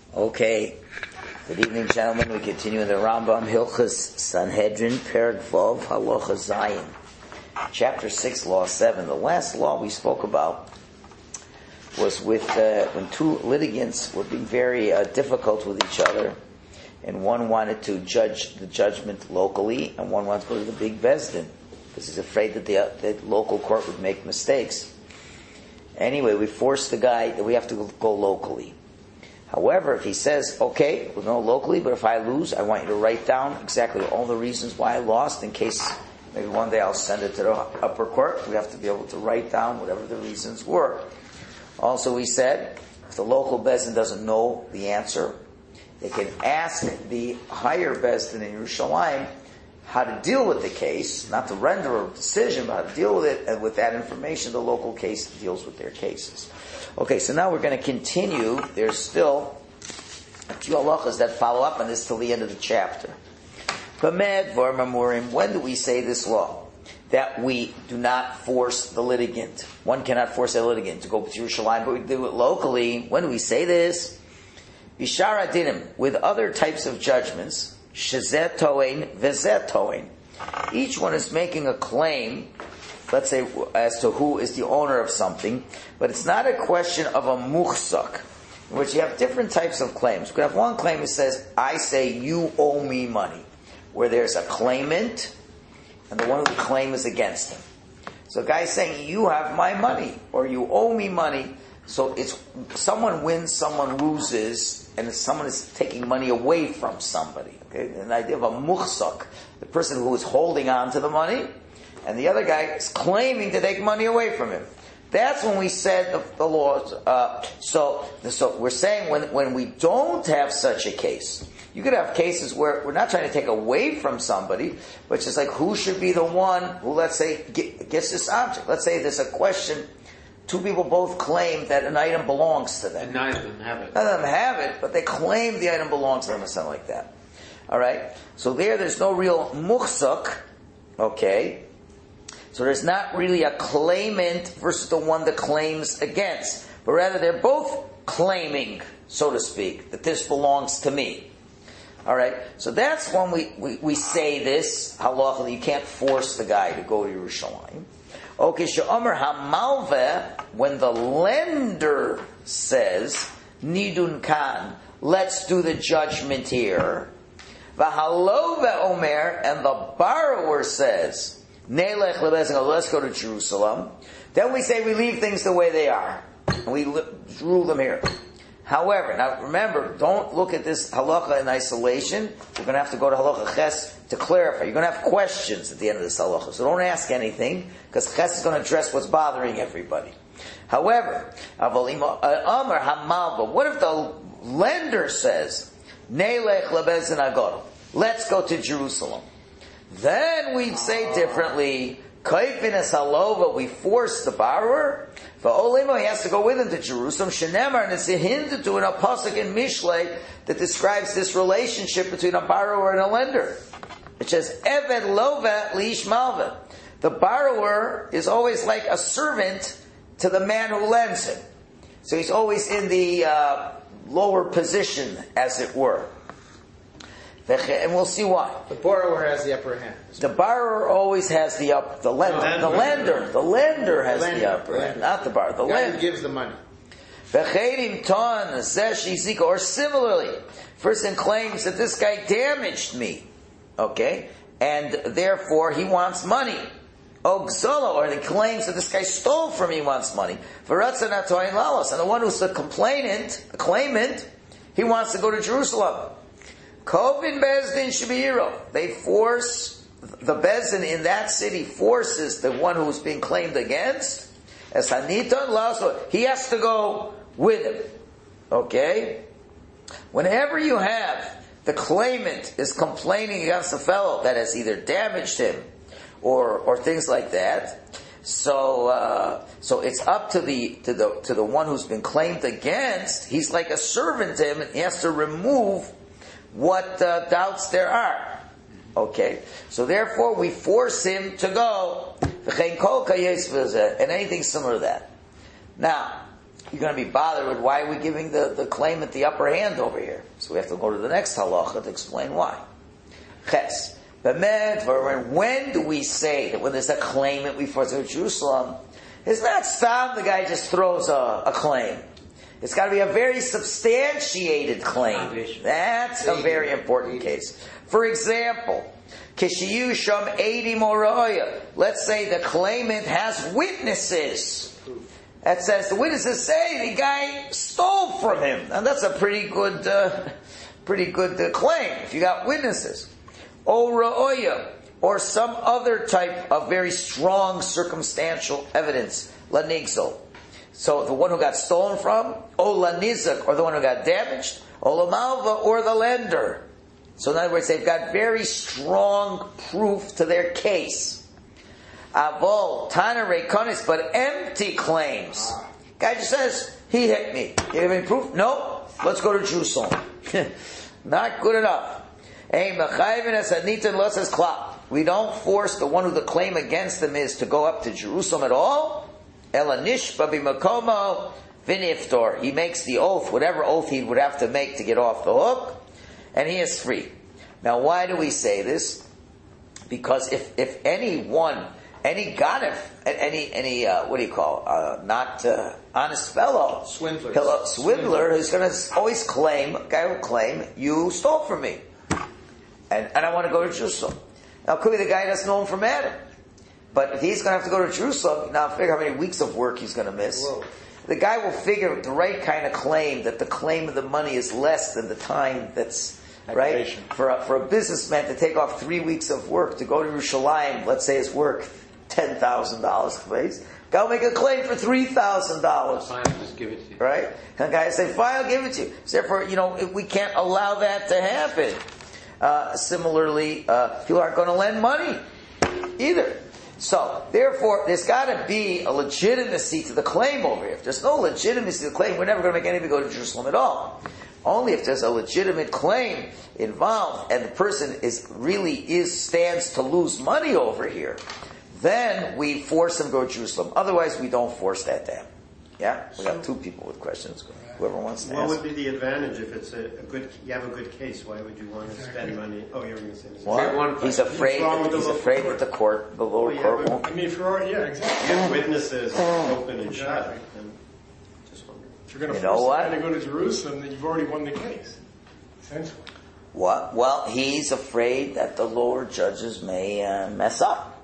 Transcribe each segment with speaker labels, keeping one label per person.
Speaker 1: Okay. Good evening, gentlemen. We continue in the Rambam Hilchos Sanhedrin, Perek Vov, Halacha Zayin. Chapter 6, Law 7. The last law we spoke about was with when two litigants were being very difficult with each other, and one wanted to judge the judgment locally, and one wanted to go to the big Beis Din, because he's afraid that the local court would make mistakes. Anyway, we forced the guy that we have to go locally. However, if he says, okay, we'll go locally, but if I lose, I want you to write down exactly all the reasons why I lost, in case maybe one day I'll send it to the upper court. We have to be able to write down whatever the reasons were. Also, we said, if the local Beis Din doesn't know the answer, they can ask the higher Beis Din in Yerushalayim how to deal with the case, not to render a decision, but how to deal with it, and with that information, the local case deals with their cases. Okay, so now we're going to continue. There's still a few halachas that follow up on this till the end of the chapter. When do we say this law? That we do not force the litigant. One cannot force a litigant to go to Yerushalayim, but we do it locally. When do we say this? Bishar adinim, with other types of judgments, shezet toein, vezet toein. Each one is making a claim, let's say, as to who is the owner of something, but it's not a question of a muchzak, in which you have different types of claims. You could have one claim that says, I say you owe me money, where there's a claimant, and the one who claim is against him. So a guy's saying, you have my money, or you owe me money. So it's someone wins, someone loses, and someone is taking money away from somebody. Okay, an idea of a muchzak, the person who is holding on to the money, and the other guy is claiming to take money away from him. That's when we said the laws. So we're saying when we don't have such a case, you could have cases where we're not trying to take away from somebody, but it's just like who should be the one who, let's say, gets this object. Let's say there's a question. Two people both claim that an item belongs to them.
Speaker 2: And neither of them have it.
Speaker 1: None of them have it, but they claim the item belongs to them or something like that. All right? So there's no real muchzak, okay? So there's not really a claimant versus the one that claims against, but rather they're both claiming, so to speak, that this belongs to me. All right? So that's when we say this, halacha, you can't force the guy to go to Yerushalayim. Okay, she'omer hamalveh, when the lender says, nidun kan, let's do the judgment here. V'halove omer, and the borrower says, nelech lebezin, let's go to Jerusalem. Then we say we leave things the way they are, and we rule them here. However, now remember, don't look at this halacha in isolation. We're going to have to go to halacha ches to clarify. You're going to have questions at the end of this halacha, so don't ask anything, because ches is going to address what's bothering everybody. However, amar hamalva, what if the lender says, nelech lebezin agor, let's go to Jerusalem? Then we'd say differently, kaifin es halova, we force the borrower, v'olimo, he has to go with him to Jerusalem, shenemar, and it's a hint to in a pasuk in Mishlei that describes this relationship between a borrower and a lender. It says, eved lova liish malva. The borrower is always like a servant to the man who lends him. So he's always in the lower position, as it were. And we'll see why.
Speaker 2: The borrower has the upper hand.
Speaker 1: The borrower always has the lender has the upper hand, not the borrower. The lender
Speaker 2: gives the money.
Speaker 1: Or similarly, person claims that this guy damaged me, okay, and therefore he wants money. Or he claims that this guy stole from me, he wants money. And the one who's the claimant, he wants to go to Jerusalem. Kovin Beis Din Shebiro. They force, the Beis Din in that city forces the one who's being claimed against, as Haniton Laso, he has to go with him. Okay? Whenever you have the claimant is complaining against the fellow that has either damaged him or things like that, so it's up to the one who's been claimed against. He's like a servant to him, and he has to remove what doubts there are. Okay, so therefore we force him to go, and anything similar to that. Now, you're going to be bothered with why are we giving the claimant the upper hand over here? So we have to go to the next halacha to explain why. Ches. When do we say that when there's a claimant we force to Jerusalem, it's not stop the guy just throws a claim. It's got to be a very substantiated claim. That's a very important case. For example, Kishiyusham Edi Moroya. Let's say the claimant has witnesses. That says the witnesses say the guy stole from him, and that's a pretty good claim if you got witnesses. O Ra'oya, or some other type of very strong circumstantial evidence. Lanigzol. So the one who got stolen from, O Lanizak, or the one who got damaged, O Lamalva, or the lender. So in other words, they've got very strong proof to their case. Avol, Tana Rekonis, but empty claims. Guy just says, he hit me. You have any proof? No. Let's go to Jerusalem. Not good enough. We don't force the one who the claim against them is to go up to Jerusalem at all. He makes the oath, whatever oath he would have to make to get off the hook, and he is free. Now, why do we say this? Because if anyone, any ganef, any what do you call, not honest fellow, swindler, who's going to always claim, a guy will claim, you stole from me, and I want to go to Jerusalem. Now, it could be the guy doesn't know him from Adam. But if he's going to have to go to Jerusalem, now figure how many weeks of work he's going to miss. Whoa. The guy will figure the right kind of claim, that the claim of the money is less than the time that's, right? For a businessman to take off 3 weeks of work to go to Yerushalayim, let's say it's worth $10,000 place. Guy will make a claim for $3,000.
Speaker 2: Fine, just give it to you.
Speaker 1: Right? And the guy will say, fine, I'll give it to you. So therefore, we can't allow that to happen. Similarly, people aren't going to lend money either. So, therefore, there's got to be a legitimacy to the claim over here. If there's no legitimacy to the claim, we're never going to make anybody go to Jerusalem at all. Only if there's a legitimate claim involved and the person stands to lose money over here, then we force them to go to Jerusalem. Otherwise, we don't force that to happen. Yeah? We got two people with questions. Whoever wants to ask.
Speaker 3: What would be the advantage if it's you have a good case? Why would you want to spend money? Oh, you're going to say this.
Speaker 1: Well, he's afraid that the lower court won't.
Speaker 4: I mean, exactly.
Speaker 3: If witnesses open and shut, then just wondering.
Speaker 4: If you're going to force the guy to go to Jerusalem, then you've already won the case, essentially.
Speaker 1: What? Well, he's afraid that the lower judges may mess up.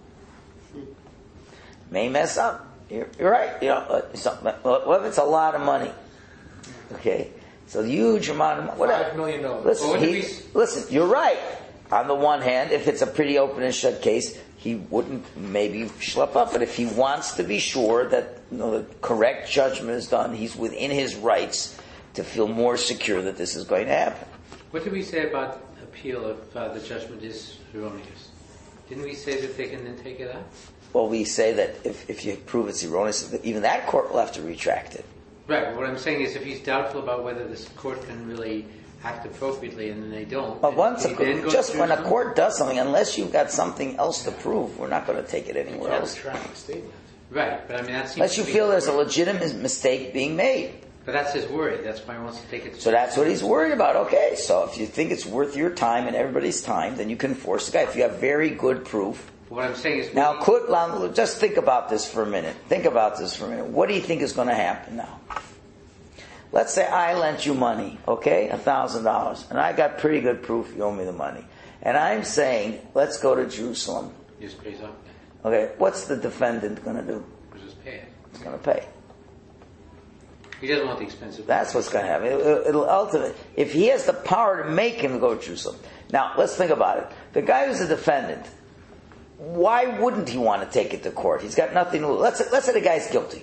Speaker 1: May mess up. You're right. What if it's a lot of money? Okay, so a huge amount of money.
Speaker 2: $5 million.
Speaker 1: Listen, you're right. On the one hand, if it's a pretty open and shut case, he wouldn't maybe schlep up. But if he wants to be sure that the correct judgment is done, he's within his rights to feel more secure that this is going to happen.
Speaker 5: What did we say about appeal if the judgment is erroneous? Didn't we say that they can then take it out?
Speaker 1: Well, we say that if you prove it's erroneous, even that court will have to retract it.
Speaker 5: Right, but what I'm saying is if he's doubtful about whether this court can really act appropriately and then they don't...
Speaker 1: But when a court does something, unless you've got something else to prove, we're not going to take it anywhere else.
Speaker 5: Right, but I mean that seems
Speaker 1: unless you feel there's a legitimate mistake being made.
Speaker 5: But that's his worry, that's why he wants to take it...
Speaker 1: So that's what he's worried about. Okay, so if you think it's worth your time and everybody's time, then you can force the guy. If you have very good proof...
Speaker 5: What I'm saying is...
Speaker 1: Now, just think about this for a minute. What do you think is going to happen now? Let's say I lent you money, okay? $1,000. And I got pretty good proof you owe me the money. And I'm saying, let's go to Jerusalem.
Speaker 5: He just pays up.
Speaker 1: Okay, what's the defendant going to do?
Speaker 5: He'll just pay it.
Speaker 1: He's going to pay.
Speaker 5: He doesn't want the expensive...
Speaker 1: That's what's going to happen. It'll ultimately... If he has the power to make him go to Jerusalem. Now, let's think about it. The guy who's a defendant... Why wouldn't he want to take it to court? He's got nothing to lose. Let's say the guy's guilty.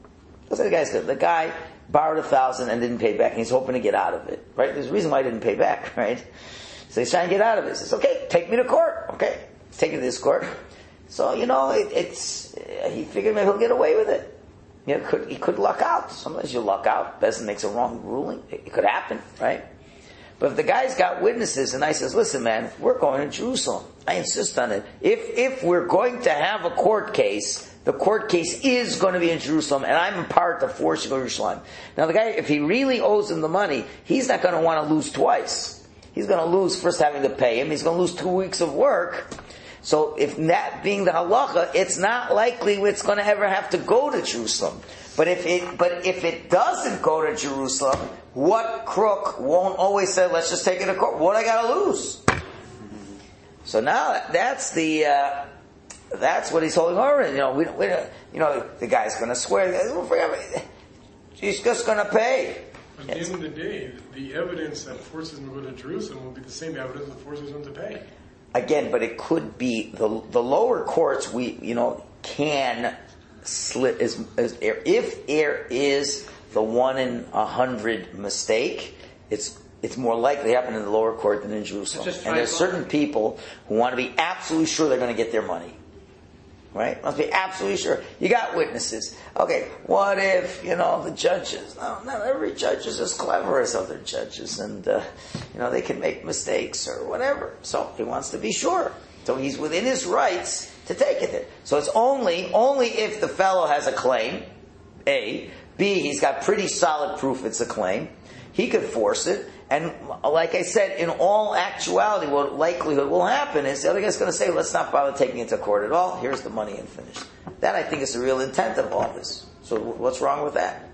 Speaker 1: The guy borrowed $1,000 and didn't pay back, and he's hoping to get out of it. Right? There's a reason why he didn't pay back, right? So he's trying to get out of it. He says, okay, take me to court. Okay, take it to this court. So, he figured maybe he'll get away with it. He could luck out. Sometimes you luck out. Bezdin makes a wrong ruling. It could happen, right? But if the guy's got witnesses and I says, listen man, we're going to Jerusalem. I insist on it. If we're going to have a court case, the court case is going to be in Jerusalem, and I'm empowered to force you to go to Jerusalem. Now the guy, if he really owes him the money, he's not going to want to lose twice. He's going to lose first having to pay him. He's going to lose 2 weeks of work. So if that being the halacha, it's not likely it's going to ever have to go to Jerusalem. But if it doesn't go to Jerusalem, what crook won't always say, let's just take it to court? What I got to lose? So now that's what he's holding over. The guy's going to swear. He's just going to pay.
Speaker 4: At the end of the day, the evidence that forces him to go to Jerusalem will be the same evidence that forces him to pay.
Speaker 1: Again, but it could be the lower courts. Can slip if there is the 1 in 100 mistake. It's more likely to happen in the lower court than in Jerusalem. And there's certain people who want to be absolutely sure they're going to get their money. Right? Must be absolutely sure. You got witnesses. Okay, what if, the judges, no, not every judge is as clever as other judges, and, they can make mistakes or whatever. So he wants to be sure. So he's within his rights to take it there. So it's only if the fellow has a claim, A. B, he's got pretty solid proof it's a claim. He could force it. And like I said, in all actuality, what likelihood will happen is the other guy's going to say, let's not bother taking it to court at all. Here's the money and finished. That, I think, is the real intent of all this. So what's wrong with that?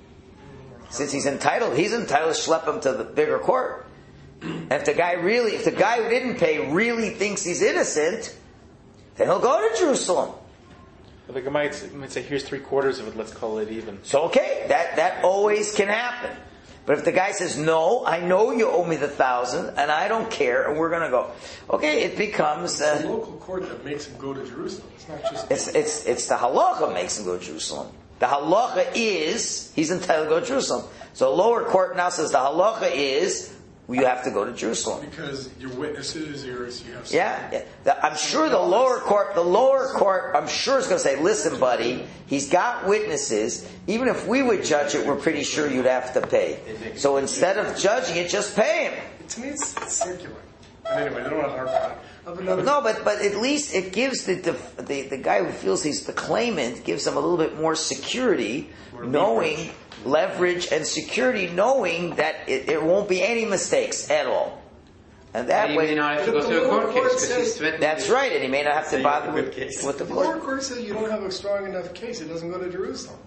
Speaker 1: Since he's entitled to schlep him to the bigger court. And if the guy who didn't pay really thinks he's innocent, then he'll go to Jerusalem.
Speaker 6: But the guy might say, here's 3/4 of it, let's call it even.
Speaker 1: So okay, that always can happen. But if the guy says, no, I know you owe me the 1,000, and I don't care, and we're going to go. Okay, it becomes...
Speaker 4: It's the local court that makes him go to Jerusalem. It's not just...
Speaker 1: It's the halacha makes him go to Jerusalem. The halacha is, he's entitled to go to Jerusalem. So lower court now says the halacha is, you have to go to Jerusalem.
Speaker 4: Because your witnesses, you have...
Speaker 1: Yeah. I'm sure the lower court, I'm sure is going to say, listen, buddy, he's got witnesses. Even if we would judge it, we're pretty sure you'd have to pay. So instead of judging it, just pay him.
Speaker 4: To me, it's circular. And anyway, they don't want to harp on it.
Speaker 1: No, but at least it gives the guy who feels he's the claimant, gives him a little bit more security, knowing leverage and security, knowing that it won't be any mistakes at all. And that way,
Speaker 5: he may not have to go through a court case because he's threatened.
Speaker 1: That's right, and he may not have to bother with the
Speaker 4: The lower
Speaker 1: court.
Speaker 4: court says you don't have a strong enough case, it doesn't go to Jerusalem.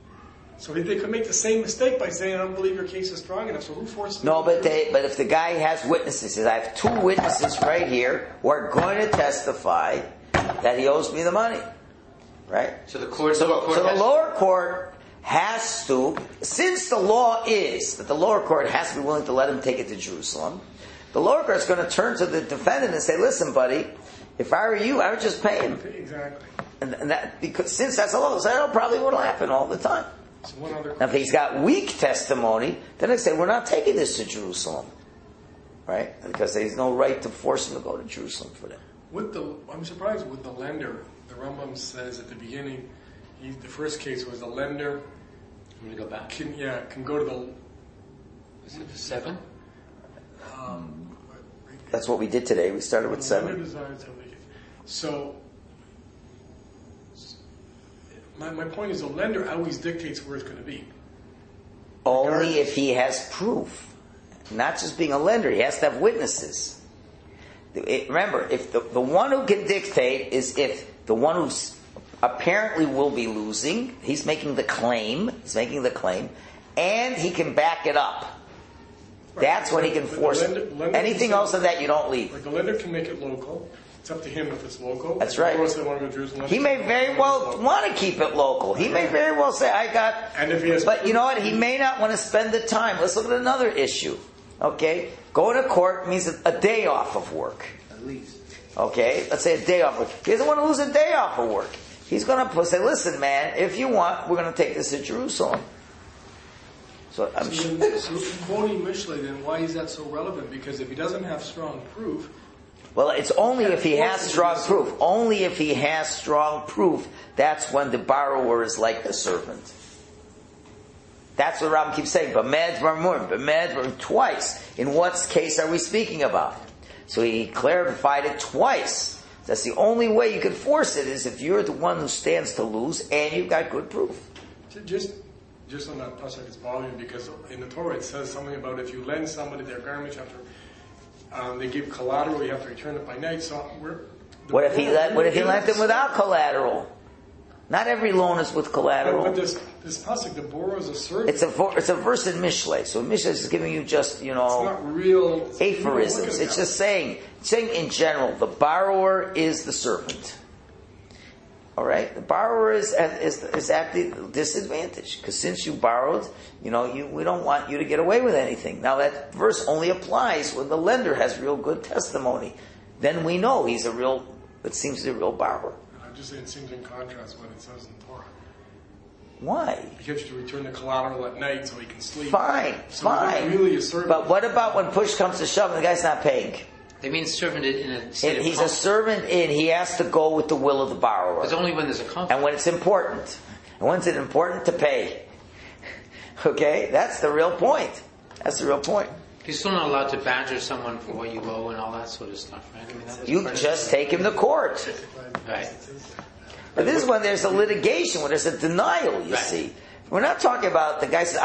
Speaker 4: So they could make the same mistake by saying, I don't believe your case is strong enough, so who forces them?
Speaker 1: No, but if the guy has witnesses, says, I have 2 witnesses right here who are going to testify that he owes me the money. Right?
Speaker 5: So the court...
Speaker 1: So the lower court has to, since the law is that the lower court has to be willing to let him take it to Jerusalem, the lower court is going to turn to the defendant and say, listen, buddy, if I were you, I would just pay him.
Speaker 4: Exactly.
Speaker 1: And that, because since that's the law, that probably will happen all the time.
Speaker 4: So one other
Speaker 1: Now, if he's got weak testimony, then they say, we're not taking this to Jerusalem. Right? Because there's no right to force him to go to Jerusalem for that.
Speaker 4: I'm surprised with the lender. The Rambam says at the beginning, the first case was the lender.
Speaker 5: I'm going to go back.
Speaker 4: Can go to the...
Speaker 5: Is it 7?
Speaker 1: That's what we did today. We started with 7.
Speaker 4: So, my point is the lender always dictates where it's going to be.
Speaker 1: Only if he has proof. Not just being a lender, he has to have witnesses. Remember, if the one who can dictate is if the one who's apparently will be losing, he's making the claim, and he can back it up. Right. That's when he can force it. Anything else than that, you don't leave.
Speaker 4: Like the lender can make it local. It's up to him if it's local.
Speaker 1: That's right.
Speaker 4: Want to go to Jerusalem,
Speaker 1: he may very well want to keep it local. He may very well say,
Speaker 4: And if he has
Speaker 1: but you know what? He may not want to spend the time. Let's look at another issue. Okay? Going to court means a day off of work.
Speaker 2: At least.
Speaker 1: Okay? Let's say a day off of work. He doesn't want to lose a day off of work. He's going to say, listen, man, if you want, we're going to take this to Jerusalem. So I'm sure.
Speaker 4: So quoting Mishlei, then why is that so relevant? Because if he doesn't have strong proof...
Speaker 1: Well, it's only if he has strong proof. Only if he has strong proof, that's when the borrower is like the servant. That's what Rambam keeps saying. B'med twice. In what case are we speaking about? So he clarified it twice. That's the only way you can force it, is if you're the one who stands to lose and you've got good proof.
Speaker 4: Just on that pasuk, it's bothering because in the Torah it says something about if you lend somebody their garment after they give collateral, you have to return it by night. So
Speaker 1: what if he lent them without collateral? Not every loan is with collateral.
Speaker 4: But this pasuk, the borrower is a servant.
Speaker 1: It's a verse in Mishlei. So Mishlei is giving you just,
Speaker 4: it's not real
Speaker 1: aphorisms. It's just saying in general, the borrower is the servant. All right, the borrower is at the disadvantage because since you borrowed, we don't want you to get away with anything. Now that verse only applies when the lender has real good testimony. Then we know it seems to be a real borrower.
Speaker 4: I'm just saying it seems in contrast what it says in Torah.
Speaker 1: Why?
Speaker 4: Because you return the collateral at night so he can sleep.
Speaker 1: Fine.
Speaker 4: Really a servant.
Speaker 1: But what about when push comes to shove and the guy's not paying?
Speaker 5: They mean servant in a state of
Speaker 1: He's a servant he has to go with the will of the borrower.
Speaker 5: It's only when there's a conflict.
Speaker 1: And when it's important. And when's it important to pay? Okay? That's the real point.
Speaker 5: You're still not allowed to badger someone for what you owe and all that sort of stuff, right? I mean, that was
Speaker 1: You
Speaker 5: part of
Speaker 1: just take him to court.
Speaker 5: Right.
Speaker 1: But this is when there's a litigation, when there's a denial, you see. We're not talking about the guy says,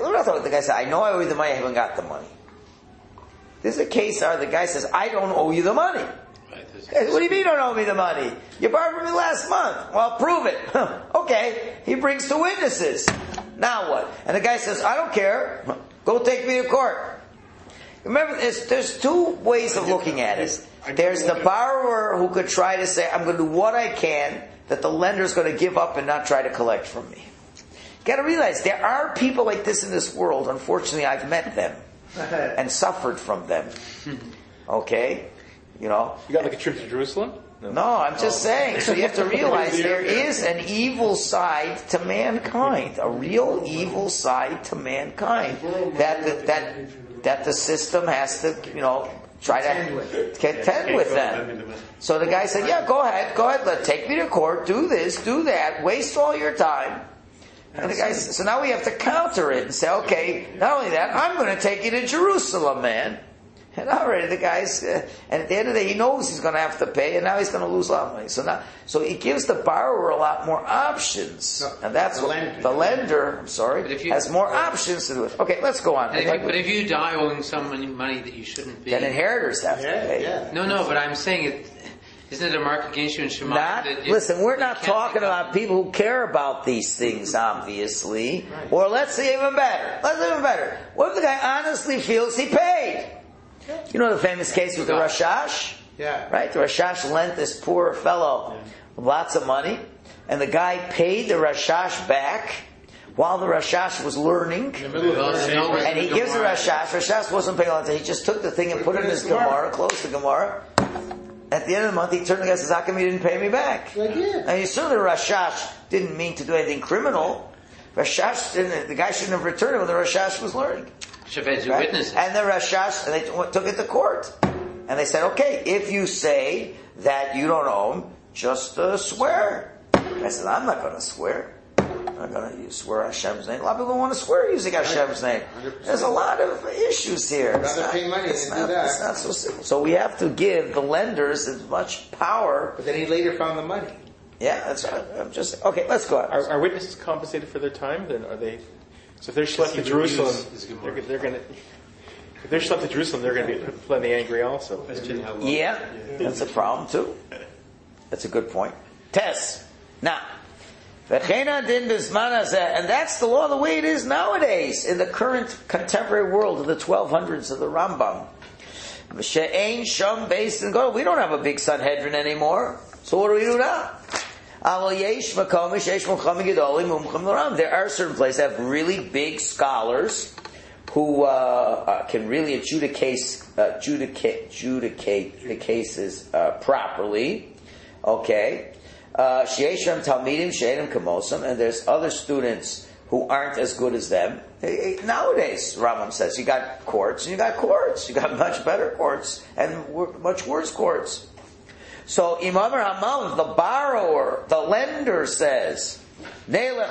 Speaker 1: I know I owe you the money, I haven't got the money. This is a case where the guy says, I don't owe you the money.
Speaker 5: Right.
Speaker 1: Hey, what do you mean you don't owe me the money? You borrowed from me last month. Well, prove it. Okay. He brings two witnesses. Now what? And the guy says, I don't care. Go take me to court. Remember, there's two ways of looking at it. There's the borrower who could try to say, I'm going to do what I can, that the lender's going to give up and not try to collect from me. You got to realize, there are people like this in this world. Unfortunately, I've met them. And suffered from them. Okay?
Speaker 6: You got like a trip to Jerusalem?
Speaker 1: No, I'm just saying. So you have to realize there is an evil side to mankind. A real evil side to mankind. That the system has to, try to contend with them. So the guy said, yeah, go ahead, take me to court, do this, do that, waste all your time. And the guy says, so now we have to counter it and say, okay, not only that, I'm going to take you to Jerusalem, man. And already the guy's, and at the end of the day, he knows he's going to have to pay, and now he's going to lose a lot of money. So it gives the borrower a lot more options. And that's what the lender, has more options to do it. Okay, let's go on.
Speaker 5: But if you die owing someone money that you shouldn't be,
Speaker 1: then inheritors have to pay.
Speaker 3: Yeah.
Speaker 5: No, but I'm saying it. Isn't it a mark against you in Shema?
Speaker 1: Listen, we're not talking about people who care about these things, obviously. Right. Or let's say even better. What if the guy honestly feels he paid? You know the famous case with the Rashash?
Speaker 3: Yeah.
Speaker 1: Right? The Rashash lent this poor fellow lots of money, and the guy paid the Rashash back while the Rashash was learning. And he gives the Rashash wasn't paying attention. He just took the thing and put it in his Gemara, closed the Gemara. At the end of the month, he turned to the guy and says, how come you didn't pay me back? And certainly Rashash didn't mean to do anything criminal. The guy shouldn't have returned it when the Rashash was learning.
Speaker 5: Right?
Speaker 1: And the Rashash, they took it to court. And they said, okay, if you say that you don't owe him, just swear. I said, I'm not going to swear. I'm not going to swear Hashem's name. A lot of people want to swear using Hashem's name. 100%. There's a lot of issues here. It's not so simple. So we have to give the lenders as much power.
Speaker 2: But then he later found the money.
Speaker 1: Yeah, that's right. I'm just okay. Let's go on.
Speaker 6: Are witnesses compensated for their time? Then are they? So if they're schlepped to Jerusalem, they're going to. If they're schlepped to Jerusalem, they're going to be plenty angry also.
Speaker 1: Yeah, that's a problem too. That's a good point. Tess. Now, and that's the law the way it is nowadays in the current contemporary world of the 1200s of the Rambam. We don't have a big Sanhedrin anymore. So what do we do now? There are certain places that have really big scholars who can really adjudicate the cases properly. Okay. Sheishem Talmidim She'enim Kamosam, and there's other students who aren't as good as them. Nowadays, Rambam says, you got courts and you got courts. You got much better courts and much worse courts. So Imam Hamal, the borrower, the lender says, let's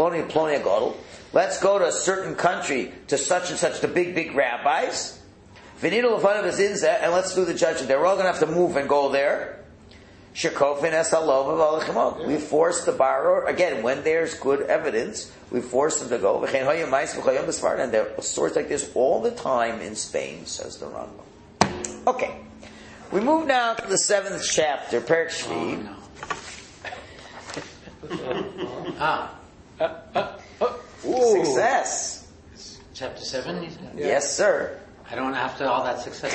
Speaker 1: go to a certain country, to such and such, the big rabbis. V'nidu l'fanav bezinzeh, and let's do the judgment. They're all going to have to move and go there. Shekofin es halov v'alachimot. We force the borrower, again, when there's good evidence, we force them to go. V'chein hoyim mais v'choyim b'sfarad. And there are stories like this all the time in Spain, says the Rambam. Okay. We move now to the 7th chapter, Perek Shvi. Success.
Speaker 5: Chapter 7, you said?
Speaker 1: Yes, sir.
Speaker 5: I don't have to all that success.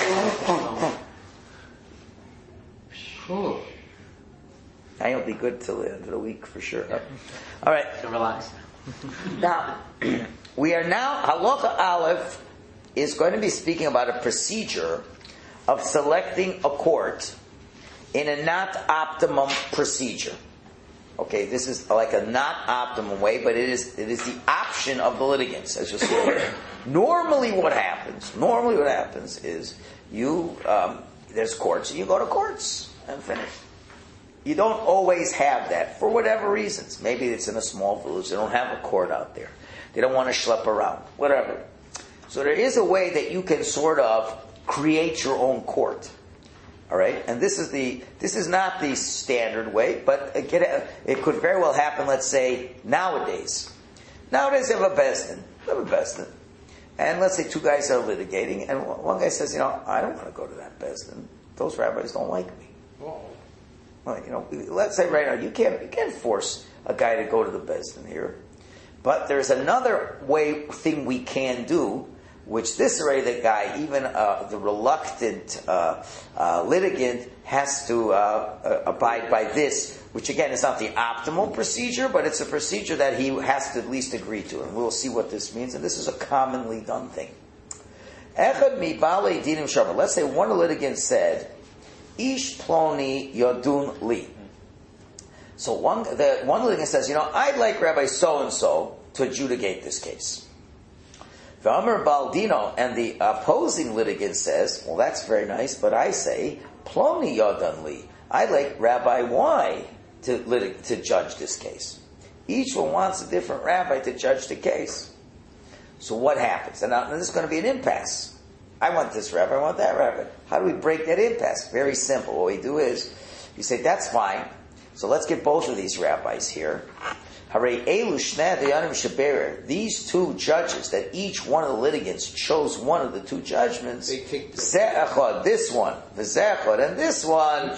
Speaker 1: I'll be good till the end of the week for sure. All right.
Speaker 5: So relax.
Speaker 1: Now, we are now, Halacha Aleph is going to be speaking about a procedure of selecting a court in a not optimum procedure. Okay, this is like a not optimum way, but it is the option of the litigants, as you'll see. Normally what happens is you, there's courts, and you go to courts and finish. You don't always have that, for whatever reasons. Maybe it's in a small village, they don't have a court out there. They don't want to schlep around, whatever. So there is a way that you can sort of create your own court. All right? And this is not the standard way, but it could very well happen, let's say, nowadays. Nowadays you have a bezdin. And let's say two guys are litigating, and one guy says, I don't want to go to that bezdin. Those rabbis don't like me. Well, let's say right now, you can't force a guy to go to the bezdin here. But there's another thing we can do, which this already the guy, even the reluctant litigant, has to abide by this, which again is not the optimal procedure, but it's a procedure that he has to at least agree to, and we'll see what this means, and this is a commonly done thing. Echad mi balei dinim shavar. Let's say one litigant said, Ish ploni yodun li. So one litigant says, I'd like Rabbi so-and-so to adjudicate this case. V'amar Baldino, and the opposing litigant says, well, that's very nice, but I say, Ploni Yodan Li. I'd like Rabbi Y to judge this case. Each one wants a different rabbi to judge the case. So what happens? And now this is going to be an impasse. I want this rabbi, I want that rabbi. How do we break that impasse? Very simple. What we do is, you say, that's fine. So let's get both of these rabbis here. These two judges, that each one of the litigants chose one of the two judgments, this one, and this one,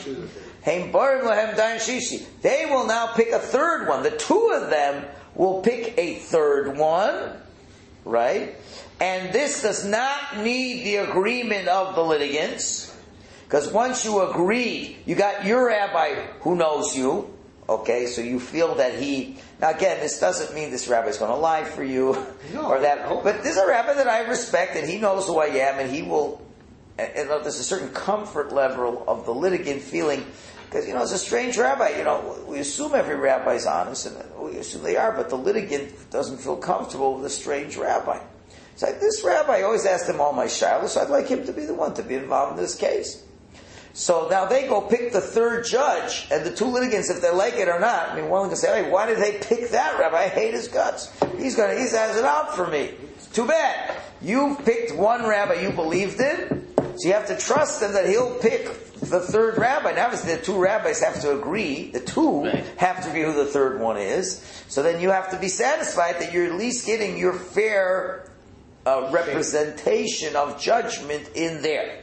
Speaker 1: they will now pick a third one. The two of them will pick a third one, right? And this does not need the agreement of the litigants, because once you agree, you got your rabbi who knows you. Okay, so you feel that now again, this doesn't mean this rabbi is going to lie for you, or that, but this is a rabbi that I respect, and he knows who I am, and he will, and there's a certain comfort level of the litigant feeling, because, it's a strange rabbi, we assume every rabbi is honest, and we assume they are, but the litigant doesn't feel comfortable with a strange rabbi. It's like, this rabbi, I always asked him all my shilas, so I'd like him to be the one to be involved in this case. So now they go pick the third judge, and the two litigants, if they like it or not, one can say, hey, why did they pick that rabbi? I hate his guts. He has it out for me. Too bad. You picked one rabbi you believed in, so you have to trust him that he'll pick the third rabbi. Now, obviously, the two rabbis have to agree. The two have to agree who the third one is. So then you have to be satisfied that you're at least getting your fair representation of judgment in there.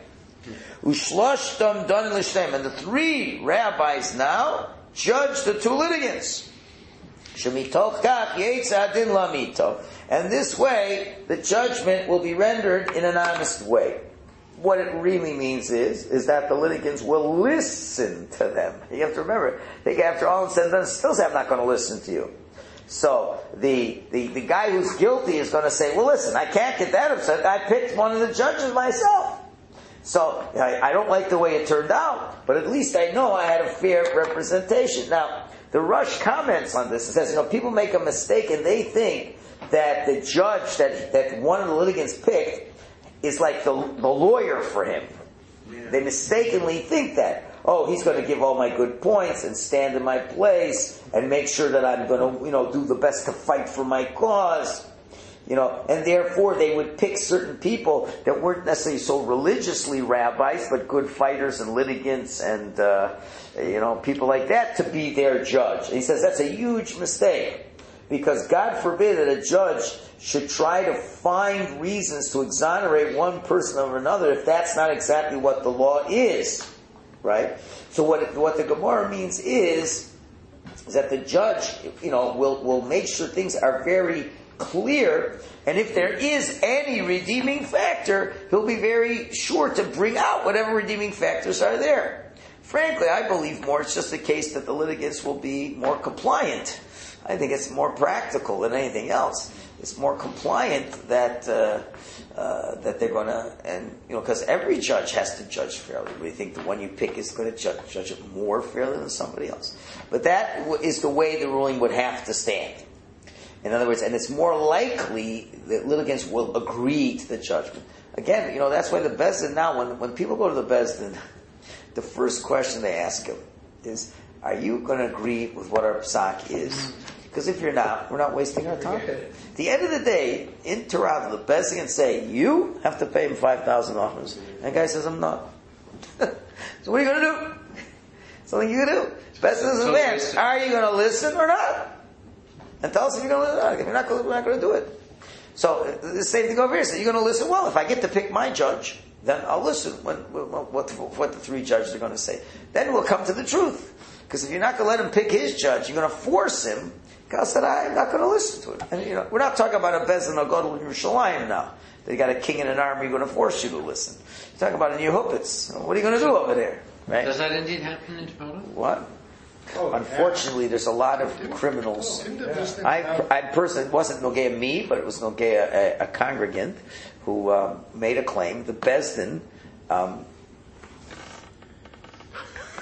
Speaker 1: Ushloshtam dan l'shneim, and the three rabbis now judge the two litigants. Shemitoch kach yetza adin lamito, and this way the judgment will be rendered in an honest way. What it really means is that the litigants will listen to them. You have to remember, after all is said and done, still say, I'm not going to listen to you. So the guy who's guilty is going to say, well, listen, I can't get that upset. I picked one of the judges myself. So I don't like the way it turned out, but at least I know I had a fair representation. Now, the Rush comments on this. It says, people make a mistake and they think that the judge that one of the litigants picked is like the lawyer for him. Yeah. They mistakenly think that. Oh, he's going to give all my good points and stand in my place and make sure that I'm going to, do the best to fight for my cause. and therefore they would pick certain people that weren't necessarily so religiously rabbis, but good fighters and litigants and, people like that to be their judge. And he says that's a huge mistake, because God forbid that a judge should try to find reasons to exonerate one person over another if that's not exactly what the law is, right? So what the Gemara means is that the judge, will make sure things are very clear, and if there is any redeeming factor, he'll be very sure to bring out whatever redeeming factors are there. Frankly, I believe more it's just the case that the litigants will be more compliant. I think it's more practical than anything else. It's more compliant that they're going to, and because every judge has to judge fairly. We think the one you pick is going to judge it more fairly than somebody else. But that is the way the ruling would have to stand. In other words, and it's more likely that litigants will agree to the judgment. Again, that's why the Bezdin now, when people go to the Bezdin, the first question they ask him is, are you going to agree with what our psak is? Because if you're not, we're not wasting our time. At the end of the day, in Torah, the Bezdin can say, you have to pay him 5,000 offers. And the guy says, I'm not. So what are you going to do? Something you can do. Bezdin is a man. Are you going to listen or not? And tell us if you're going to listen or not. If you're not, we're not going to do it. So the same thing over here. So you're going to listen? Well, if I get to pick my judge, then I'll listen what the three judges are going to say. Then we'll come to the truth. Because if you're not going to let him pick his judge, you're going to force him. God said, I'm not going to listen to it. And we're not talking about a Bezdin Agadol in Yerushalayim now. They got a king and an army going to force you to listen. You're talking about in Yehuppitz. What are you going to do over there? Right?
Speaker 5: Does that indeed happen in Torah?
Speaker 1: What? Unfortunately, there's a lot of criminals. I personally, it wasn't Nogea me, but it was Nogea a congregant who made a claim. The Bezdin